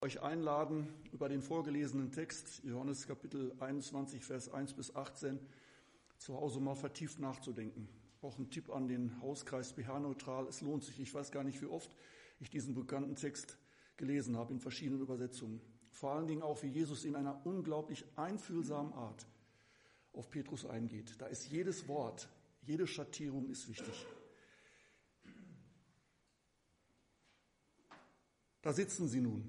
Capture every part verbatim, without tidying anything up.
euch einladen, über den vorgelesenen Text, Johannes Kapitel einundzwanzig, Vers eins bis achtzehn, zu Hause mal vertieft nachzudenken. Auch ein Tipp an den Hauskreis B H-neutral, es lohnt sich. Ich weiß gar nicht, wie oft ich diesen bekannten Text gelesen habe in verschiedenen Übersetzungen. Vor allen Dingen auch, wie Jesus in einer unglaublich einfühlsamen Art auf Petrus eingeht. Da ist jedes Wort, jede Schattierung ist wichtig. Da sitzen sie nun.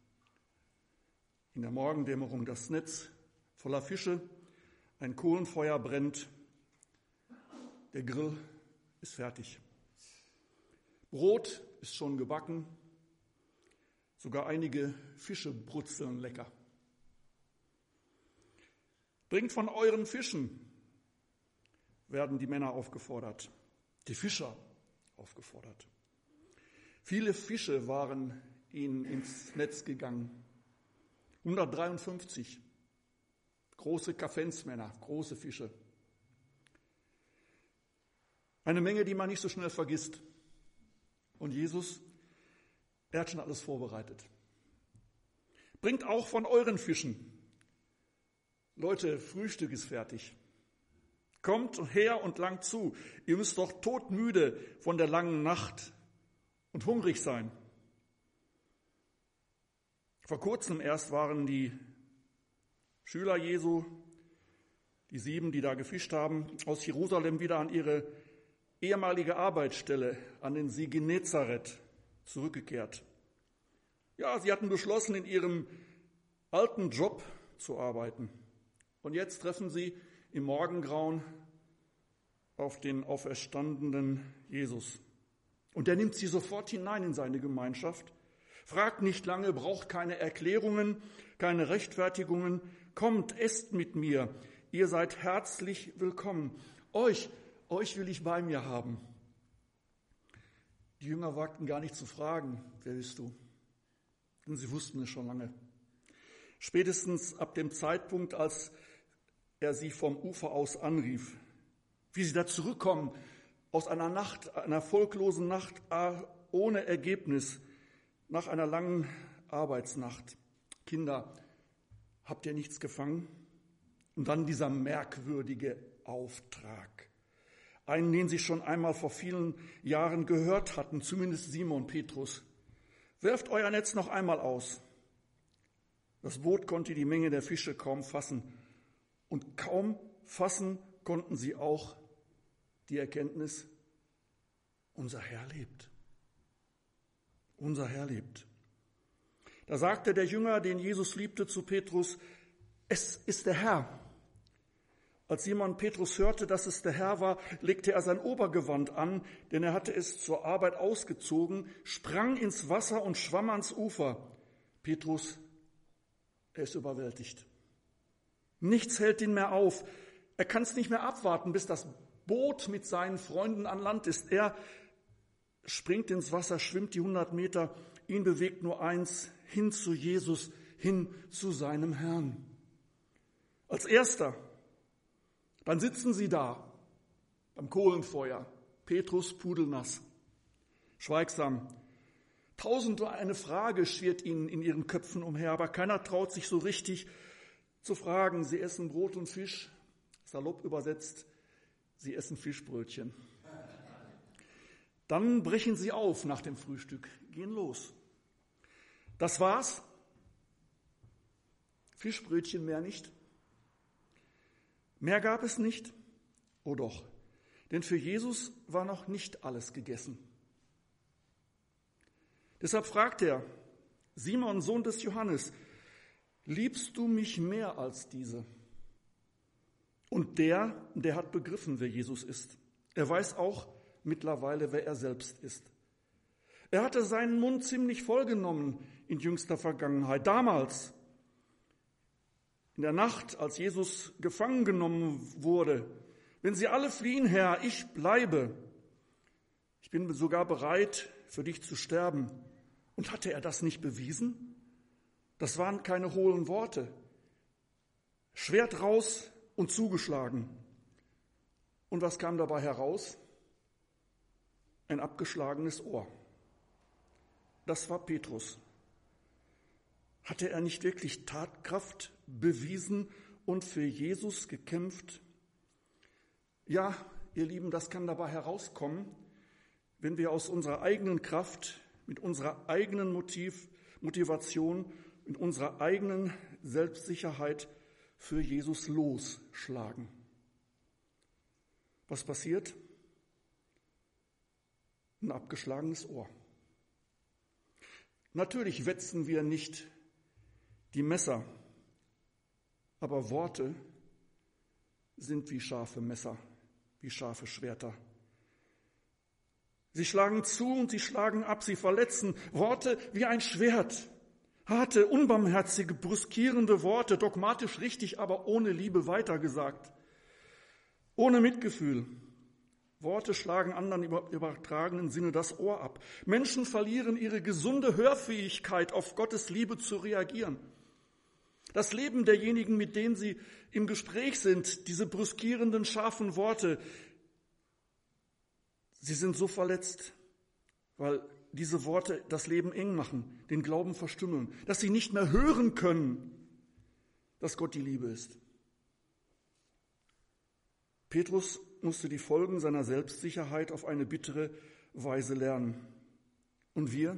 In der Morgendämmerung das Netz voller Fische, ein Kohlenfeuer brennt, der Grill ist fertig. Brot ist schon gebacken, sogar einige Fische brutzeln lecker. Bringt von euren Fischen, werden die Männer aufgefordert, die Fischer aufgefordert. Viele Fische waren ihnen ins Netz gegangen. hundertdreiundfünfzig große Kaffensmänner, große Fische. Eine Menge, die man nicht so schnell vergisst. Und Jesus, er hat schon alles vorbereitet. Bringt auch von euren Fischen. Leute, Frühstück ist fertig. Kommt her und langt zu. Ihr müsst doch todmüde von der langen Nacht und hungrig sein. Vor kurzem erst waren die Schüler Jesu, die sieben, die da gefischt haben, aus Jerusalem wieder an ihre ehemalige Arbeitsstelle, an den See Genezareth, zurückgekehrt. Ja, sie hatten beschlossen, in ihrem alten Job zu arbeiten. Und jetzt treffen sie im Morgengrauen auf den auferstandenen Jesus. Und er nimmt sie sofort hinein in seine Gemeinschaft. Fragt nicht lange, braucht keine Erklärungen, keine Rechtfertigungen. Kommt, esst mit mir, ihr seid herzlich willkommen. Euch, euch will ich bei mir haben. Die Jünger wagten gar nicht zu fragen, wer bist du? Denn sie wussten es schon lange. Spätestens ab dem Zeitpunkt, als er sie vom Ufer aus anrief, wie sie da zurückkommen aus einer Nacht, einer volklosen Nacht ohne Ergebnis, nach einer langen Arbeitsnacht. Kinder, habt ihr nichts gefangen? Und dann dieser merkwürdige Auftrag. Einen, den sie schon einmal vor vielen Jahren gehört hatten, zumindest Simon Petrus. Werft euer Netz noch einmal aus. Das Boot konnte die Menge der Fische kaum fassen. Und kaum fassen konnten sie auch die Erkenntnis, unser Herr lebt. Unser Herr lebt. Da sagte der Jünger, den Jesus liebte, zu Petrus, es ist der Herr. Als Simon Petrus hörte, dass es der Herr war, legte er sein Obergewand an, denn er hatte es zur Arbeit ausgezogen, sprang ins Wasser und schwamm ans Ufer. Petrus, er ist überwältigt. Nichts hält ihn mehr auf. Er kann es nicht mehr abwarten, bis das Boot mit seinen Freunden an Land ist. Er springt ins Wasser, schwimmt die hundert Meter. Ihn bewegt nur eins, hin zu Jesus, hin zu seinem Herrn. Als Erster. Dann sitzen sie da, beim Kohlenfeuer. Petrus pudelnass, schweigsam. Tausend und eine Frage schwirrt ihnen in ihren Köpfen umher, aber keiner traut sich so richtig zu fragen. Sie essen Brot und Fisch, salopp übersetzt, sie essen Fischbrötchen. Dann brechen sie auf nach dem Frühstück, gehen los. Das war's? Fischbrötchen mehr nicht? Mehr gab es nicht? Oh doch, denn für Jesus war noch nicht alles gegessen. Deshalb fragt er, Simon, Sohn des Johannes, liebst du mich mehr als diese? Und der, der hat begriffen, wer Jesus ist. Er weiß auch mittlerweile, wer er selbst ist. Er hatte seinen Mund ziemlich vollgenommen in jüngster Vergangenheit. Damals, in der Nacht, als Jesus gefangen genommen wurde, wenn sie alle fliehen, Herr, ich bleibe. Ich bin sogar bereit, für dich zu sterben. Und hatte er das nicht bewiesen? Das waren keine hohlen Worte. Schwert raus und zugeschlagen. Und was kam dabei heraus? Ein abgeschlagenes Ohr. Das war Petrus. Hatte er nicht wirklich Tatkraft bewiesen und für Jesus gekämpft? Ja, ihr Lieben, das kann dabei herauskommen, wenn wir aus unserer eigenen Kraft, mit unserer eigenen Motiv, Motivation, mit unserer eigenen Selbstsicherheit für Jesus losschlagen. Was passiert? Ein abgeschlagenes Ohr. Natürlich wetzen wir nicht die Messer, aber Worte sind wie scharfe Messer, wie scharfe Schwerter. Sie schlagen zu und sie schlagen ab, sie verletzen. Worte wie ein Schwert. Harte, unbarmherzige, brüskierende Worte, dogmatisch richtig, aber ohne Liebe weitergesagt. Ohne Mitgefühl. Worte schlagen anderen im übertragenen Sinne das Ohr ab. Menschen verlieren ihre gesunde Hörfähigkeit, auf Gottes Liebe zu reagieren. Das Leben derjenigen, mit denen sie im Gespräch sind, diese brüskierenden, scharfen Worte, sie sind so verletzt, weil diese Worte das Leben eng machen, den Glauben verstümmeln, dass sie nicht mehr hören können, dass Gott die Liebe ist. Petrus musste die Folgen seiner Selbstsicherheit auf eine bittere Weise lernen. Und wir?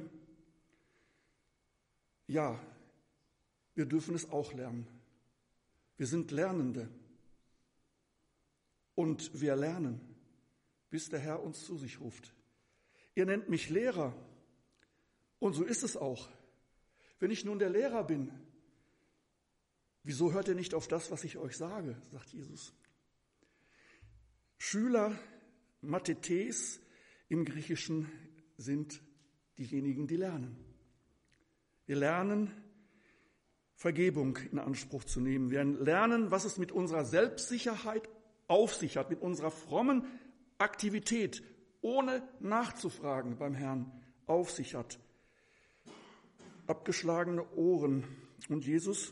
Ja, wir dürfen es auch lernen. Wir sind Lernende. Und wir lernen, bis der Herr uns zu sich ruft. Ihr nennt mich Lehrer. Und so ist es auch. Wenn ich nun der Lehrer bin, wieso hört ihr nicht auf das, was ich euch sage, sagt Jesus. Schüler, Mathetes im Griechischen sind diejenigen, die lernen. Wir lernen, Vergebung in Anspruch zu nehmen. Wir lernen, was es mit unserer Selbstsicherheit auf sich hat, mit unserer frommen Aktivität, ohne nachzufragen beim Herrn, auf sich hat. Abgeschlagene Ohren. Und Jesus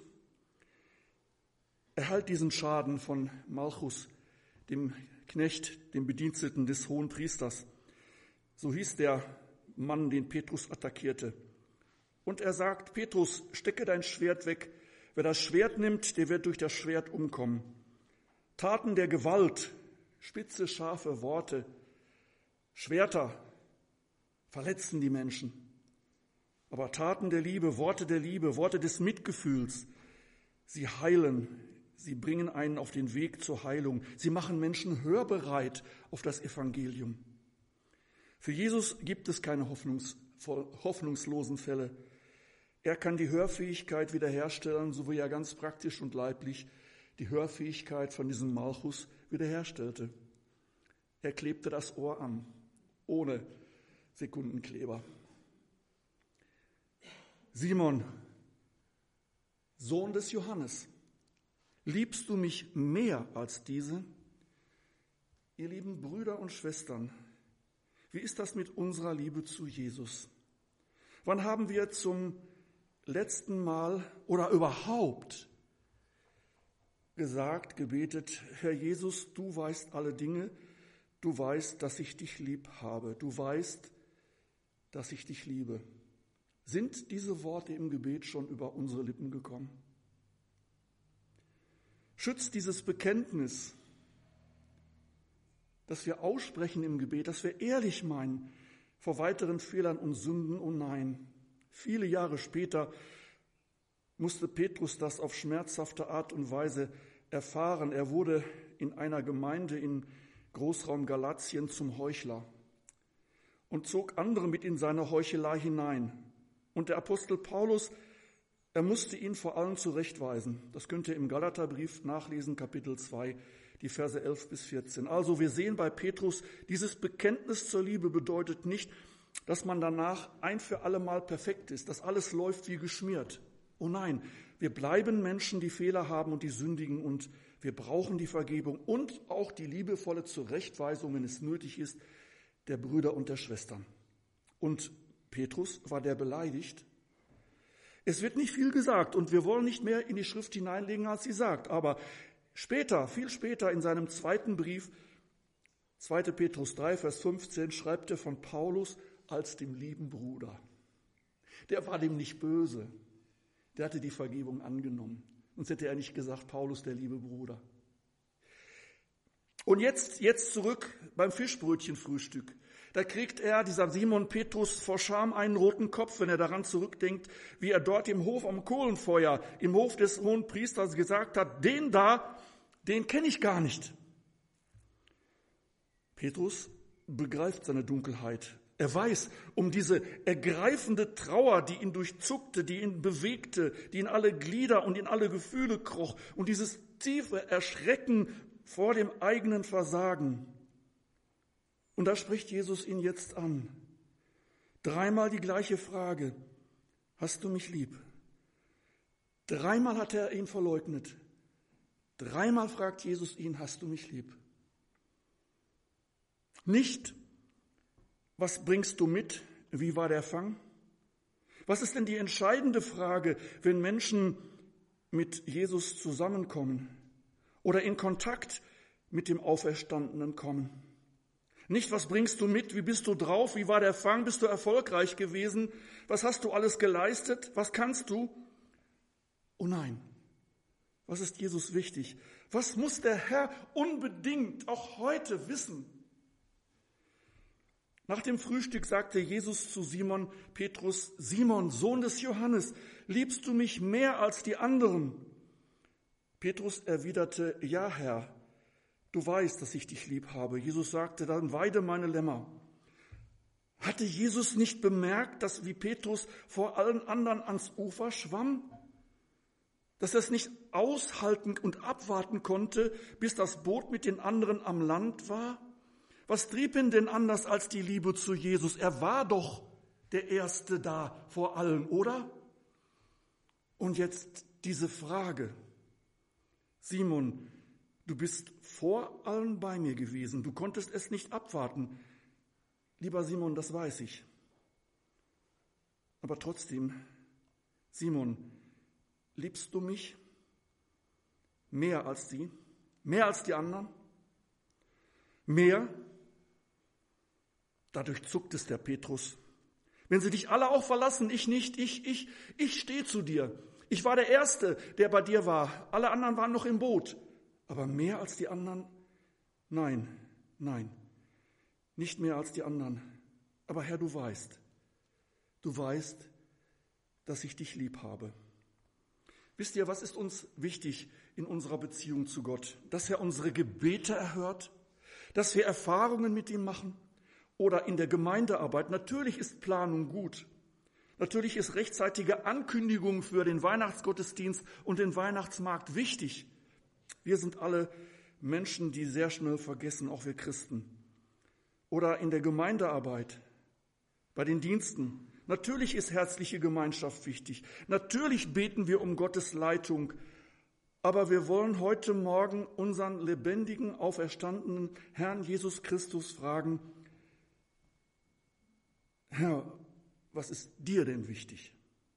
erhält diesen Schaden von Malchus, dem Knecht, dem Bediensteten des Hohenpriesters. So hieß der Mann, den Petrus attackierte. Und er sagt, Petrus, stecke dein Schwert weg. Wer das Schwert nimmt, der wird durch das Schwert umkommen. Taten der Gewalt, spitze, scharfe Worte, Schwerter verletzen die Menschen. Aber Taten der Liebe, Worte der Liebe, Worte des Mitgefühls, sie heilen, sie bringen einen auf den Weg zur Heilung. Sie machen Menschen hörbereit auf das Evangelium. Für Jesus gibt es keine hoffnungs- hoffnungslosen Fälle. Er kann die Hörfähigkeit wiederherstellen, so wie er ganz praktisch und leiblich die Hörfähigkeit von diesem Malchus wiederherstellte. Er klebte das Ohr an, ohne Sekundenkleber. Simon, Sohn des Johannes, liebst du mich mehr als diese? Ihr lieben Brüder und Schwestern, wie ist das mit unserer Liebe zu Jesus? Wann haben wir zum letzten Mal oder überhaupt gesagt, gebetet, Herr Jesus, du weißt alle Dinge, du weißt, dass ich dich lieb habe, du weißt, dass ich dich liebe. Sind diese Worte im Gebet schon über unsere Lippen gekommen? Schützt dieses Bekenntnis, das wir aussprechen im Gebet, dass wir ehrlich meinen, vor weiteren Fehlern und Sünden? Oh nein. Viele Jahre später musste Petrus das auf schmerzhafte Art und Weise erfahren. Er wurde in einer Gemeinde in Großraum Galatien zum Heuchler und zog andere mit in seine Heuchelei hinein. Und der Apostel Paulus, er musste ihn vor allem zurechtweisen. Das könnt ihr im Galaterbrief nachlesen, Kapitel zwei, die Verse elf bis vierzehn. Also wir sehen bei Petrus, dieses Bekenntnis zur Liebe bedeutet nicht, dass man danach ein für alle Mal perfekt ist, dass alles läuft wie geschmiert. Oh nein, wir bleiben Menschen, die Fehler haben und die sündigen, und wir brauchen die Vergebung und auch die liebevolle Zurechtweisung, wenn es nötig ist, der Brüder und der Schwestern. Und Petrus war der beleidigt. Es wird nicht viel gesagt und wir wollen nicht mehr in die Schrift hineinlegen, als sie sagt. Aber später, viel später in seinem zweiten Brief, zweiter Petrus drei, Vers fünfzehn, schreibt er von Paulus als dem lieben Bruder. Der war dem nicht böse. der hatte die Vergebung angenommen. Sonst hätte er nicht gesagt, Paulus, der liebe Bruder. Und jetzt, jetzt zurück beim Fischbrötchenfrühstück. Da kriegt er, dieser Simon Petrus, vor Scham einen roten Kopf, wenn er daran zurückdenkt, wie er dort im Hof am Kohlenfeuer, im Hof des Hohenpriesters gesagt hat, den da, den kenne ich gar nicht. Petrus begreift seine Dunkelheit. Er weiß um diese ergreifende Trauer, die ihn durchzuckte, die ihn bewegte, die in alle Glieder und in alle Gefühle kroch und dieses tiefe Erschrecken vor dem eigenen Versagen. Und da spricht Jesus ihn jetzt an. Dreimal die gleiche Frage. Hast du mich lieb? Dreimal hat er ihn verleugnet. Dreimal fragt Jesus ihn, hast du mich lieb? Nicht, was bringst du mit? Wie war der Fang? Was ist denn die entscheidende Frage, wenn Menschen mit Jesus zusammenkommen oder in Kontakt mit dem Auferstandenen kommen? Nicht, was bringst du mit? Wie bist du drauf? Wie war der Fang? Bist du erfolgreich gewesen? Was hast du alles geleistet? Was kannst du? Oh nein, was ist Jesus wichtig? Was muss der Herr unbedingt auch heute wissen? Nach dem Frühstück sagte Jesus zu Simon Petrus, Simon, Sohn des Johannes, liebst du mich mehr als die anderen? Petrus erwiderte, ja, Herr, du weißt, dass ich dich lieb habe. Jesus sagte, dann weide meine Lämmer. Hatte Jesus nicht bemerkt, dass wie Petrus vor allen anderen ans Ufer schwamm? Dass er es nicht aushalten und abwarten konnte, bis das Boot mit den anderen am Land war? Was trieb ihn denn anders als die Liebe zu Jesus? Er war doch der Erste da vor allen, oder? Und jetzt diese Frage. Simon, du bist vor allen bei mir gewesen. Du konntest es nicht abwarten. Lieber Simon, das weiß ich. Aber trotzdem, Simon, liebst du mich mehr als sie? Mehr als die anderen? Mehr? Dadurch zuckt es der Petrus. Wenn sie dich alle auch verlassen, ich nicht, ich, ich, ich stehe zu dir. Ich war der Erste, der bei dir war. Alle anderen waren noch im Boot. Aber mehr als die anderen? Nein, nein, nicht mehr als die anderen. Aber Herr, du weißt, du weißt, dass ich dich lieb habe. Wisst ihr, was ist uns wichtig in unserer Beziehung zu Gott? Dass er unsere Gebete erhört, dass wir Erfahrungen mit ihm machen oder in der Gemeindearbeit. Natürlich ist Planung gut. Natürlich ist rechtzeitige Ankündigung für den Weihnachtsgottesdienst und den Weihnachtsmarkt wichtig. Wir sind alle Menschen, die sehr schnell vergessen, auch wir Christen. Oder in der Gemeindearbeit, bei den Diensten. Natürlich ist herzliche Gemeinschaft wichtig. Natürlich beten wir um Gottes Leitung. Aber wir wollen heute Morgen unseren lebendigen, auferstandenen Herrn Jesus Christus fragen, Herr, was ist dir denn wichtig?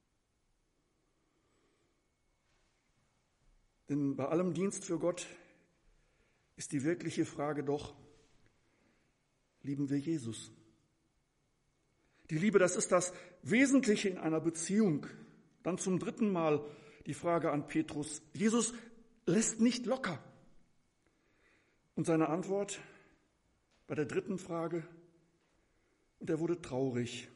Denn bei allem Dienst für Gott ist die wirkliche Frage doch, lieben wir Jesus? Die Liebe, das ist das Wesentliche in einer Beziehung. Dann zum dritten Mal die Frage an Petrus. Jesus lässt nicht locker. Und seine Antwort bei der dritten Frage, und er wurde traurig.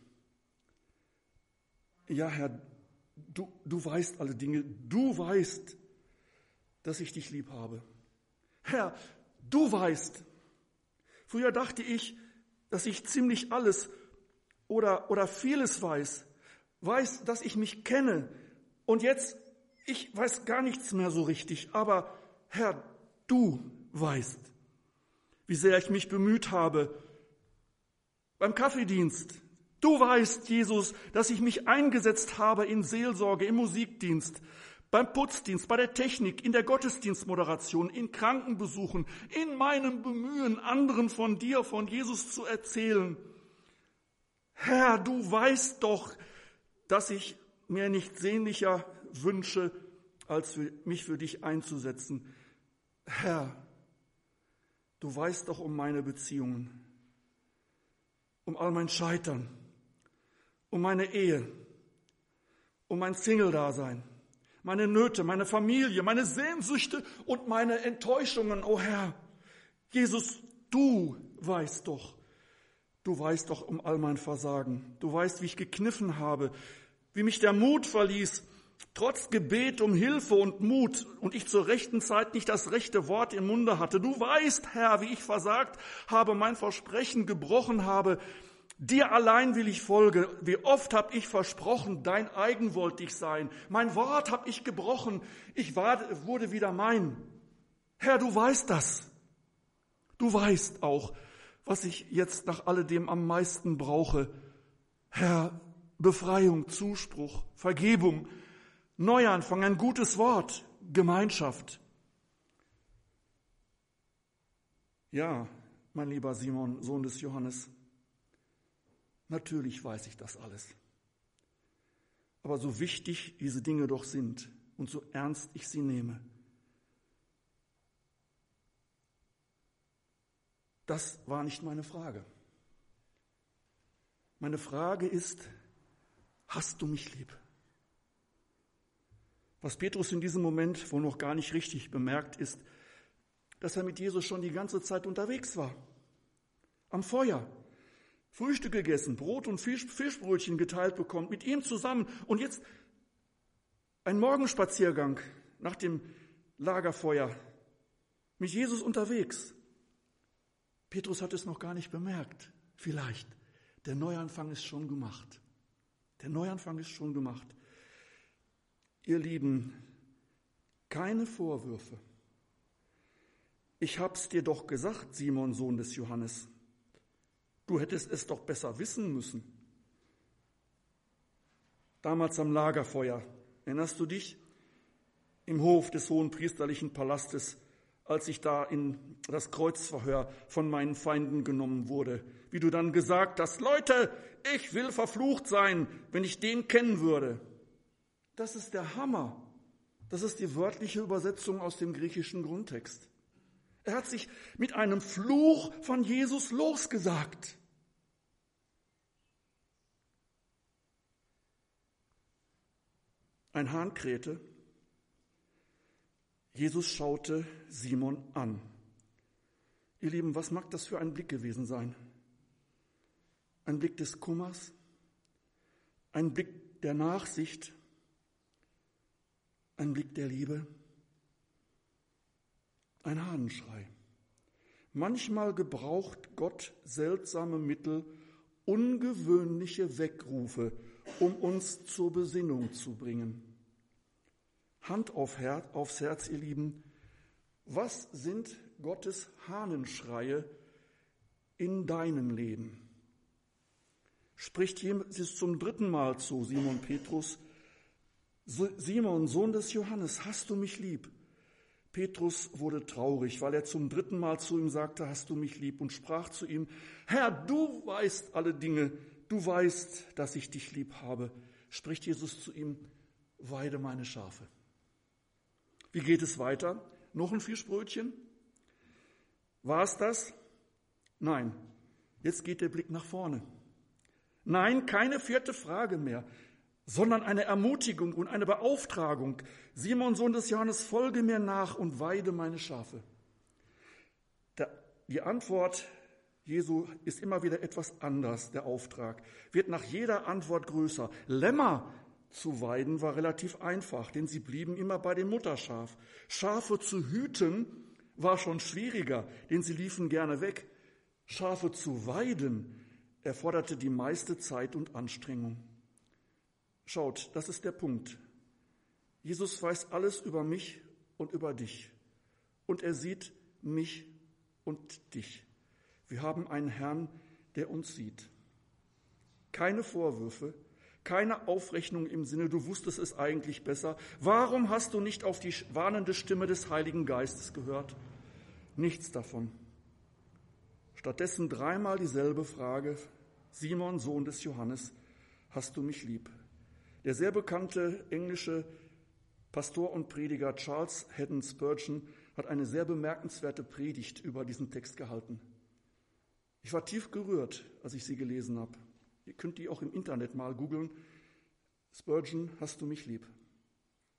Ja, Herr, du, du weißt alle Dinge. Du weißt, dass ich dich lieb habe. Herr, du weißt. Früher dachte ich, dass ich ziemlich alles oder, oder vieles weiß. Weiß, dass ich mich kenne. Und jetzt, ich weiß gar nichts mehr so richtig. Aber Herr, du weißt, wie sehr ich mich bemüht habe. Beim Kaffeedienst. Du weißt, Jesus, dass ich mich eingesetzt habe in Seelsorge, im Musikdienst, beim Putzdienst, bei der Technik, in der Gottesdienstmoderation, in Krankenbesuchen, in meinem Bemühen, anderen von dir, von Jesus zu erzählen. Herr, du weißt doch, dass ich mir nicht sehnlicher wünsche, als für mich für dich einzusetzen. Herr, du weißt doch um meine Beziehungen, um all mein Scheitern, um meine Ehe, um mein Single-Dasein. meine Nöte, meine Familie, meine Sehnsüchte und meine Enttäuschungen, o Herr. Jesus, du weißt doch, du weißt doch um all mein Versagen. Du weißt, wie ich gekniffen habe, wie mich der Mut verließ, trotz Gebet um Hilfe und Mut und ich zur rechten Zeit nicht das rechte Wort im Munde hatte. Du weißt, Herr, wie ich versagt habe, mein Versprechen gebrochen habe. Dir allein will ich folgen. Wie oft habe ich versprochen, dein eigen wollte ich sein. Mein Wort habe ich gebrochen. Ich war, wurde wieder mein. Herr, du weißt das. Du weißt auch, was ich jetzt nach alledem am meisten brauche. Herr, Befreiung, Zuspruch, Vergebung, Neuanfang, ein gutes Wort, Gemeinschaft. Ja, mein lieber Simon, Sohn des Johannes, natürlich weiß ich das alles. Aber so wichtig diese Dinge doch sind und so ernst ich sie nehme, das war nicht meine Frage. Meine Frage ist, hast du mich lieb? Was Petrus in diesem Moment wohl noch gar nicht richtig bemerkt, ist, dass er mit Jesus schon die ganze Zeit unterwegs war. Am Feuer, Frühstück gegessen, Brot und Fisch, Fischbrötchen geteilt bekommt, mit ihm zusammen. Und jetzt ein Morgenspaziergang nach dem Lagerfeuer, mit Jesus unterwegs. Petrus hat es noch gar nicht bemerkt. Vielleicht. Der Neuanfang ist schon gemacht. Der Neuanfang ist schon gemacht. Ihr Lieben, keine Vorwürfe. Ich hab's dir doch gesagt, Simon, Sohn des Johannes. Du hättest es doch besser wissen müssen. Damals am Lagerfeuer, erinnerst du dich? Im Hof des hohen priesterlichen Palastes, als ich da in das Kreuzverhör von meinen Feinden genommen wurde. Wie du dann gesagt hast, Leute, ich will verflucht sein, wenn ich den kennen würde. Das ist der Hammer. Das ist die wörtliche Übersetzung aus dem griechischen Grundtext. Er hat sich mit einem Fluch von Jesus losgesagt. Ein Hahn krähte. Jesus schaute Simon an. Ihr Lieben, was mag das für ein Blick gewesen sein? Ein Blick des Kummers, ein Blick der Nachsicht, ein Blick der Liebe, ein Hahnenschrei. Manchmal gebraucht Gott seltsame Mittel, ungewöhnliche Weckrufe, um uns zur Besinnung zu bringen. Hand auf Herz, aufs Herz, ihr Lieben, was sind Gottes Hahnenschreie in deinem Leben? Spricht Jesus zum dritten Mal zu Simon Petrus: Simon, Sohn des Johannes, hast du mich lieb? Petrus wurde traurig, weil er zum dritten Mal zu ihm sagte, hast du mich lieb? Und sprach zu ihm, Herr, du weißt alle Dinge, du weißt, dass ich dich lieb habe. Spricht Jesus zu ihm, weide meine Schafe. Wie geht es weiter? Noch ein Fischbrötchen? War es das? Nein, jetzt geht der Blick nach vorne. Nein, keine vierte Frage mehr, sondern eine Ermutigung und eine Beauftragung. Simon, Sohn des Johannes, folge mir nach und weide meine Schafe. Die Antwort Jesu ist immer wieder etwas anders, der Auftrag. Wird nach jeder Antwort größer. Lämmer zu weiden war relativ einfach, denn sie blieben immer bei dem Mutterschaf. Schafe zu hüten war schon schwieriger, denn sie liefen gerne weg. Schafe zu weiden erforderte die meiste Zeit und Anstrengung. Schaut, das ist der Punkt. Jesus weiß alles über mich und über dich. Und er sieht mich und dich. Wir haben einen Herrn, der uns sieht. Keine Vorwürfe, keine Aufrechnung im Sinne, du wusstest es eigentlich besser. Warum hast du nicht auf die warnende Stimme des Heiligen Geistes gehört? Nichts davon. Stattdessen dreimal dieselbe Frage, Simon, Sohn des Johannes, hast du mich lieb? Der sehr bekannte englische Pastor und Prediger Charles Haddon Spurgeon hat eine sehr bemerkenswerte Predigt über diesen Text gehalten. Ich war tief gerührt, als ich sie gelesen habe. Ihr könnt die auch im Internet mal googeln. Spurgeon, hast du mich lieb?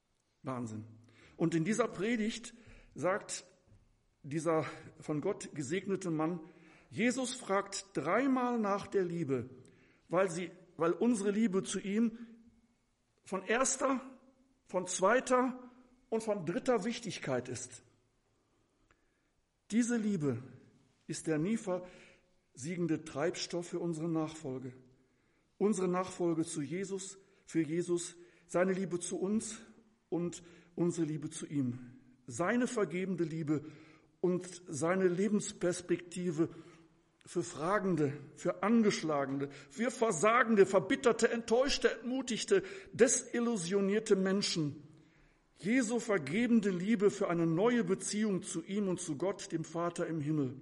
Wahnsinn. Und in dieser Predigt sagt dieser von Gott gesegnete Mann, Jesus fragt dreimal nach der Liebe, weil, sie, weil unsere Liebe zu ihm von erster, von zweiter und von dritter Wichtigkeit ist. Diese Liebe ist der nie versiegende Treibstoff für unsere Nachfolge. Unsere Nachfolge zu Jesus, für Jesus, seine Liebe zu uns und unsere Liebe zu ihm. Seine vergebende Liebe und seine Lebensperspektive für Fragende, für Angeschlagene, für Versagende, verbitterte, enttäuschte, entmutigte, desillusionierte Menschen. Jesu vergebende Liebe für eine neue Beziehung zu ihm und zu Gott, dem Vater im Himmel.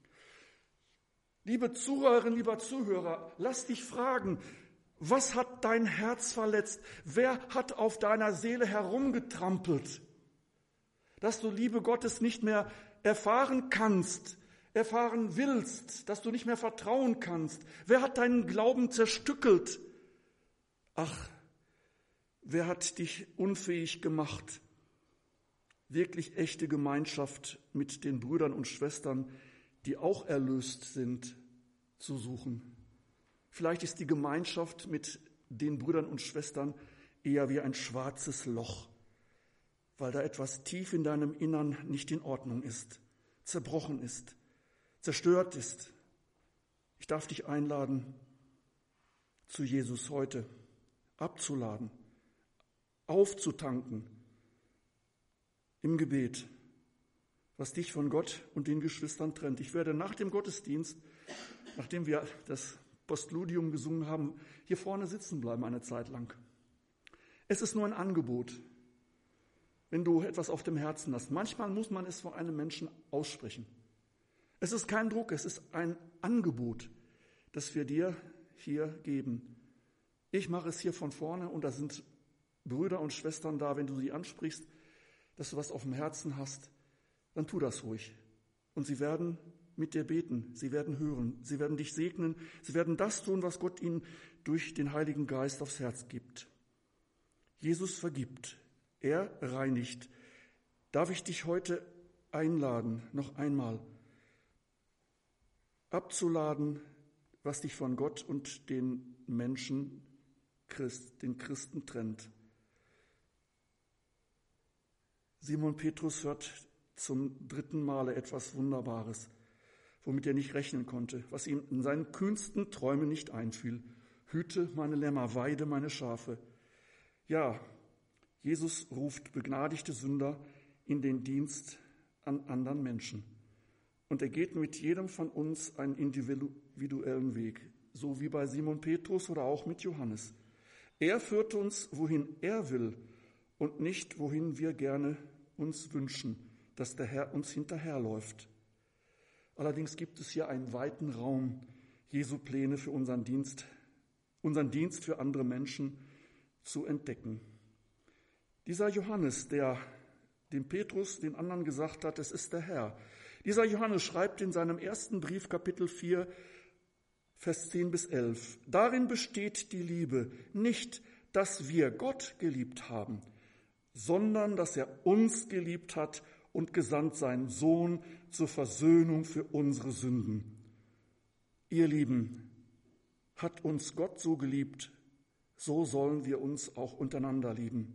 Liebe Zuhörerinnen, lieber Zuhörer, lass dich fragen, was hat dein Herz verletzt? Wer hat auf deiner Seele herumgetrampelt, dass du Liebe Gottes nicht mehr erfahren kannst, erfahren willst, dass du nicht mehr vertrauen kannst? Wer hat deinen Glauben zerstückelt? Ach, wer hat dich unfähig gemacht, wirklich echte Gemeinschaft mit den Brüdern und Schwestern, die auch erlöst sind, zu suchen? Vielleicht ist die Gemeinschaft mit den Brüdern und Schwestern eher wie ein schwarzes Loch, weil da etwas tief in deinem Innern nicht in Ordnung ist, zerbrochen ist, zerstört ist. Ich darf dich einladen, zu Jesus heute abzuladen, aufzutanken im Gebet, was dich von Gott und den Geschwistern trennt. Ich werde nach dem Gottesdienst, nachdem wir das Postludium gesungen haben, hier vorne sitzen bleiben eine Zeit lang. Es ist nur ein Angebot, wenn du etwas auf dem Herzen hast. Manchmal muss man es vor einem Menschen aussprechen. Es ist kein Druck, es ist ein Angebot, das wir dir hier geben. Ich mache es hier von vorne und da sind Brüder und Schwestern da. Wenn du sie ansprichst, dass du was auf dem Herzen hast, dann tu das ruhig. Und sie werden mit dir beten, sie werden hören, sie werden dich segnen, sie werden das tun, was Gott ihnen durch den Heiligen Geist aufs Herz gibt. Jesus vergibt, er reinigt. Darf ich dich heute einladen, noch einmal abzuladen, was dich von Gott und den Menschen, Christ, den Christen trennt. Simon Petrus hört zum dritten Male etwas Wunderbares, womit er nicht rechnen konnte, was ihm in seinen kühnsten Träumen nicht einfiel. Hüte meine Lämmer, weide meine Schafe. Ja, Jesus ruft begnadigte Sünder in den Dienst an anderen Menschen. Und er geht mit jedem von uns einen individuellen Weg, so wie bei Simon Petrus oder auch mit Johannes. Er führt uns, wohin er will und nicht, wohin wir gerne uns wünschen, dass der Herr uns hinterherläuft. Allerdings gibt es hier einen weiten Raum, Jesu Pläne für unseren Dienst, unseren Dienst für andere Menschen zu entdecken. Dieser Johannes, der dem Petrus, den anderen gesagt hat, es ist der Herr. Dieser Johannes schreibt in seinem ersten Brief, Kapitel vier, Vers zehn bis elf, darin besteht die Liebe, nicht, dass wir Gott geliebt haben, sondern dass er uns geliebt hat und gesandt seinen Sohn zur Versöhnung für unsere Sünden. Ihr Lieben, hat uns Gott so geliebt, so sollen wir uns auch untereinander lieben.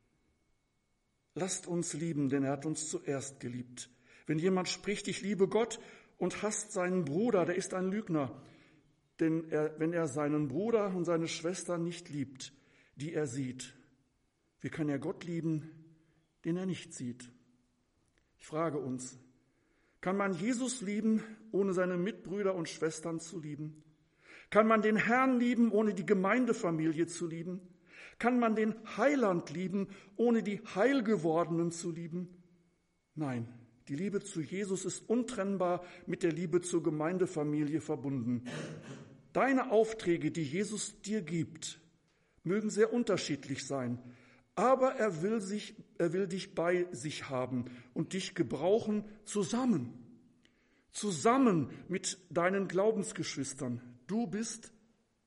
Lasst uns lieben, denn er hat uns zuerst geliebt. Wenn jemand spricht, ich liebe Gott und hasst seinen Bruder, der ist ein Lügner. Denn er, wenn er seinen Bruder und seine Schwester nicht liebt, die er sieht, wie kann er Gott lieben, den er nicht sieht? Ich frage uns, kann man Jesus lieben, ohne seine Mitbrüder und Schwestern zu lieben? Kann man den Herrn lieben, ohne die Gemeindefamilie zu lieben? Kann man den Heiland lieben, ohne die Heilgewordenen zu lieben? Nein, die Liebe zu Jesus ist untrennbar mit der Liebe zur Gemeindefamilie verbunden. Deine Aufträge, die Jesus dir gibt, mögen sehr unterschiedlich sein, aber er will, sich, er will dich bei sich haben und dich gebrauchen zusammen, zusammen mit deinen Glaubensgeschwistern. Du bist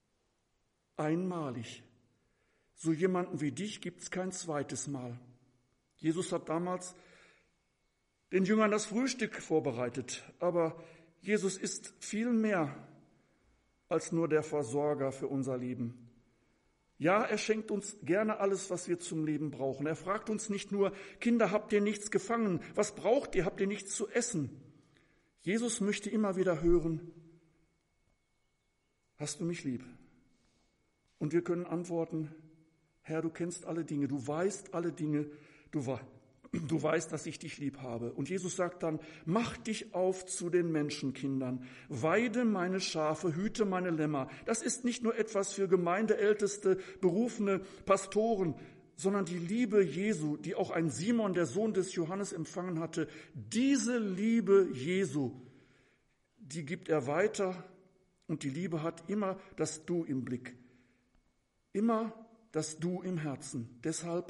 einmalig. So jemanden wie dich gibt es kein zweites Mal. Jesus hat damals den Jüngern das Frühstück vorbereitet, aber Jesus ist viel mehr als nur der Versorger für unser Leben. Ja, er schenkt uns gerne alles, was wir zum Leben brauchen. Er fragt uns nicht nur, Kinder, habt ihr nichts gefangen? Was braucht ihr? Habt ihr nichts zu essen? Jesus möchte immer wieder hören, hast du mich lieb? Und wir können antworten, Herr, du kennst alle Dinge, du weißt alle Dinge, du, du weißt, dass ich dich lieb habe. Und Jesus sagt dann, mach dich auf zu den Menschenkindern, weide meine Schafe, hüte meine Lämmer. Das ist nicht nur etwas für Gemeindeälteste, berufene Pastoren, sondern die Liebe Jesu, die auch ein Simon, der Sohn des Johannes, empfangen hatte. Diese Liebe Jesu, die gibt er weiter und die Liebe hat immer das Du im Blick, immer das Du im Herzen. Deshalb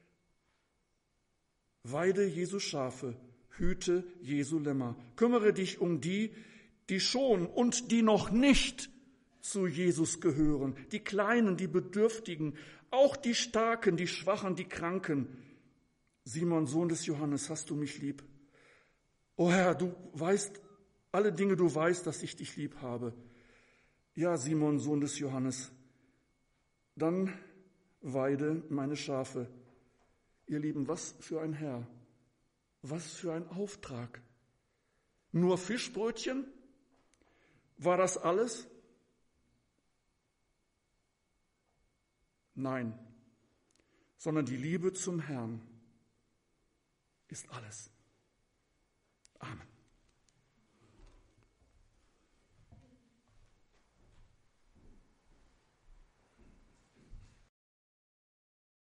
weide Jesu Schafe, hüte Jesu Lämmer. Kümmere dich um die, die schon und die noch nicht zu Jesus gehören. Die Kleinen, die Bedürftigen, auch die Starken, die Schwachen, die Kranken. Simon, Sohn des Johannes, hast du mich lieb? O Herr, du weißt alle Dinge, du weißt, dass ich dich lieb habe. Ja, Simon, Sohn des Johannes, dann weide meine Schafe. Ihr Lieben, was für ein Herr, was für ein Auftrag. Nur Fischbrötchen? War das alles? Nein, sondern die Liebe zum Herrn ist alles. Amen.